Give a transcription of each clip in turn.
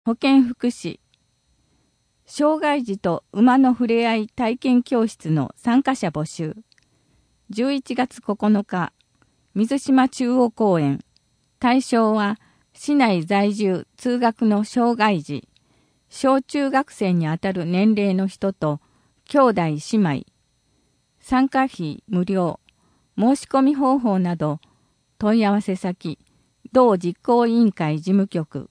保健福祉、障害児と馬のふれあい体験教室の参加者募集。11月9日、水島中央公園。対象は、市内在住通学の障害児、小中学生にあたる年齢の人と、兄弟姉妹。参加費無料。申し込み方法など、問い合わせ先、同実行委員会事務局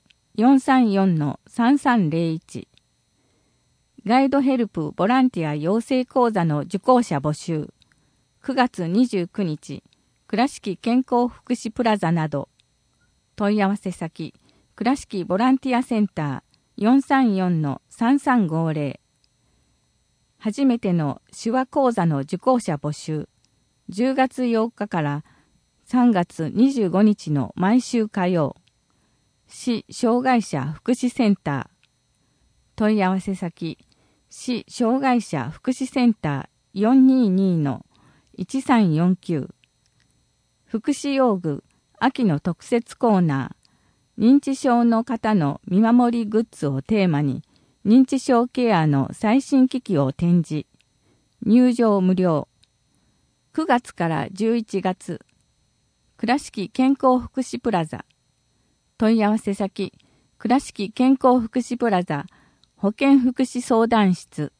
434-3301。ガイドヘルプボランティア養成講座の受講者募集。9月29日、倉敷健康福祉プラザなど。問い合わせ先、倉敷ボランティアセンター 434-3350。初めての手話講座の受講者募集。10月8日から3月25日の毎週火曜。市障害者福祉センター。問い合わせ先、市障害者福祉センター 422-1349。福祉用具、秋の特設コーナー。認知症の方の見守りグッズをテーマに、認知症ケアの最新機器を展示。入場無料。9月から11月。倉敷健康福祉プラザ。問い合わせ先、倉敷健康福祉プラザ保健福祉相談室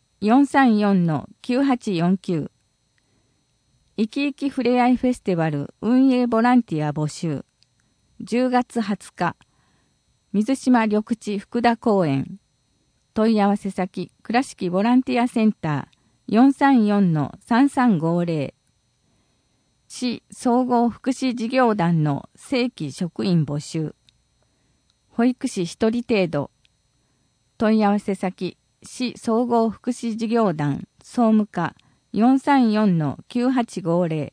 434-9849。生き生きふれあいフェスティバル運営ボランティア募集。10月20日。水島緑地福田公園。問い合わせ先、倉敷ボランティアセンター 434-3350。市総合福祉事業団の正規職員募集。保育士1人程度。問い合わせ先、市総合福祉事業団総務課 434-9850。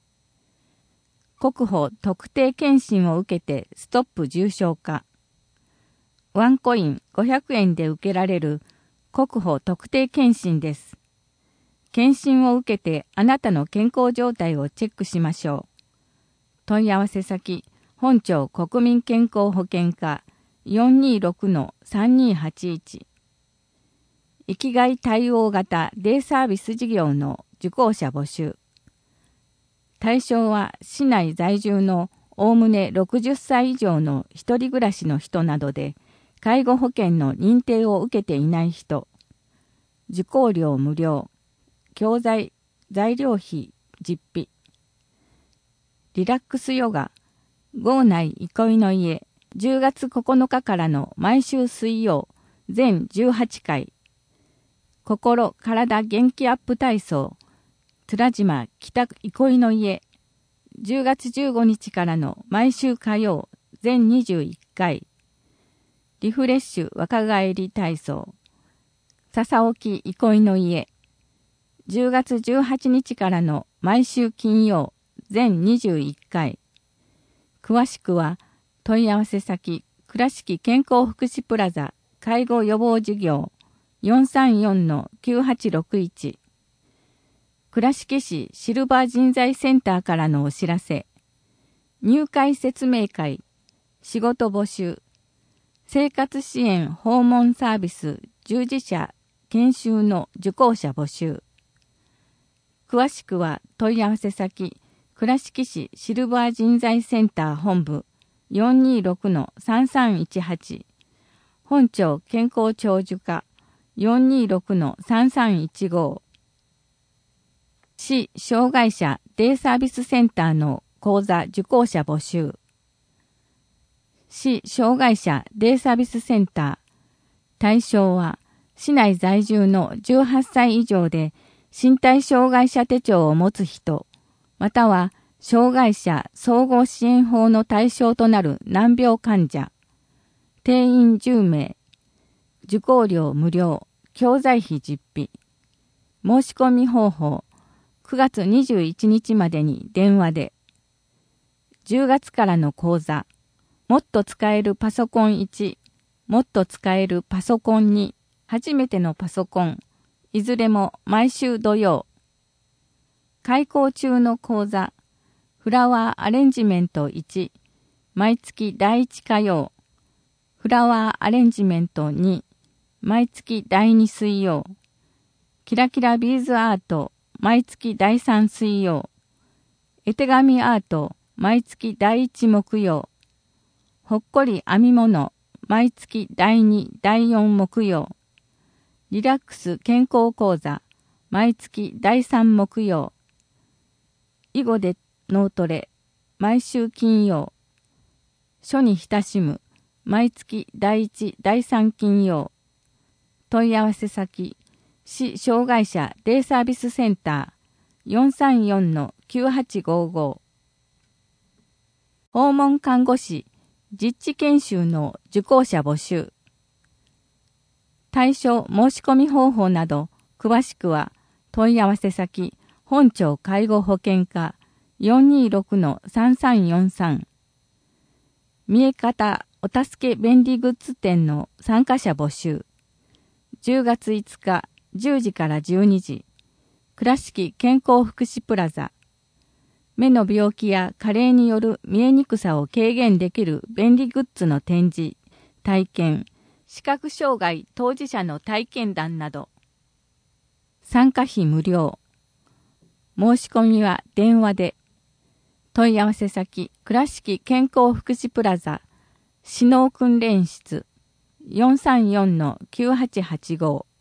国保特定健診を受けてストップ重症化。ワンコイン500円で受けられる国保特定健診です。検診を受けてあなたの健康状態をチェックしましょう。問い合わせ先、本庁国民健康保険課 426-3281。生きがい対応型デイサービス事業の受講者募集。対象は市内在住のおおむね60歳以上の一人暮らしの人などで、介護保険の認定を受けていない人。受講料無料。教材、材料費、実費。リラックスヨガ、郷内憩いの家、10月9日からの毎週水曜、全18回。心、体元気アップ体操、面島北憩いの家、10月15日からの毎週火曜、全21回。リフレッシュ若返り体操、笹沖憩いの家、10月18日からの毎週金曜、全21回。詳しくは、問い合わせ先、倉敷健康福祉プラザ介護予防事業 434-9861。倉敷市シルバー人材センターからのお知らせ。入会説明会、仕事募集、生活支援訪問サービス従事者研修の受講者募集。詳しくは問い合わせ先、倉敷市シルバー人材センター本部 426-3318。本庁健康長寿課 426-3315。市障害者デイサービスセンターの講座受講者募集。市障害者デイサービスセンター。対象は、市内在住の18歳以上で身体障害者手帳を持つ人、または障害者総合支援法の対象となる難病患者。定員10名。受講料無料。教材費実費。申し込み方法。9月21日までに電話で。10月からの講座。もっと使えるパソコン1。もっと使えるパソコン2。初めてのパソコン。いずれも毎週土曜。開講中の講座。フラワーアレンジメント1。毎月第1火曜。フフラワーアレンジメント2、毎月第2水曜。キラキラビーズアート、毎月第3水曜。絵手紙アート、毎月第1木曜。ほっこり編み物、毎月第2、第4木曜。リラックス健康講座、毎月第3木曜。囲碁で脳トレ、毎週金曜。書に親しむ、毎月第1、第3金曜。問い合わせ先、市障害者デイサービスセンター 434-9855。訪問看護師、実地研修の受講者募集。対象申し込み方法など、詳しくは問い合わせ先、本庁介護保険課 426-3343。見え方お助け便利グッズ展の参加者募集。10月5日10時から12時。倉敷健康福祉プラザ。目の病気や加齢による見えにくさを軽減できる便利グッズの展示、体験、視覚障害当事者の体験談など。参加費無料。申し込みは電話で。問い合わせ先、倉敷健康福祉プラザ、指導訓練室 434-9885。